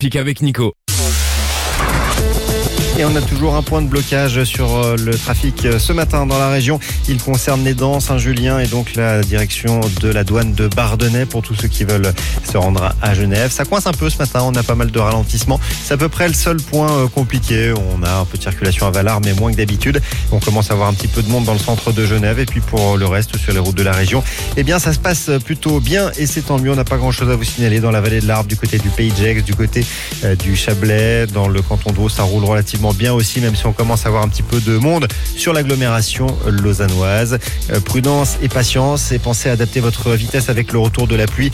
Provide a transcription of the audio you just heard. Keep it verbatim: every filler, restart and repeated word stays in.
Avec Nico. Et on a toujours un point de blocage sur le trafic ce matin dans la région. Il concerne Nédan, Saint-Julien et donc la direction de la douane de Bardonnay pour tous ceux qui veulent se rendre à Genève. Ça coince un peu ce matin, on a pas mal de ralentissements. C'est à peu près le seul point compliqué. On a un peu de circulation à Valar, mais moins que d'habitude. On commence à avoir un petit peu de monde dans le centre de Genève. Et puis pour le reste, sur les routes de la région, eh bien ça se passe plutôt bien et c'est tant mieux. On n'a pas grand-chose à vous signaler dans la vallée de l'Arve, du côté du Pays de Gex, du côté euh, du Chablais, dans le canton de Vaud. Ça roule relativement bien aussi, même si on commence à avoir un petit peu de monde sur l'agglomération lausannoise. Euh, prudence et patience et pensez à adapter votre vitesse avec le retour de la pluie.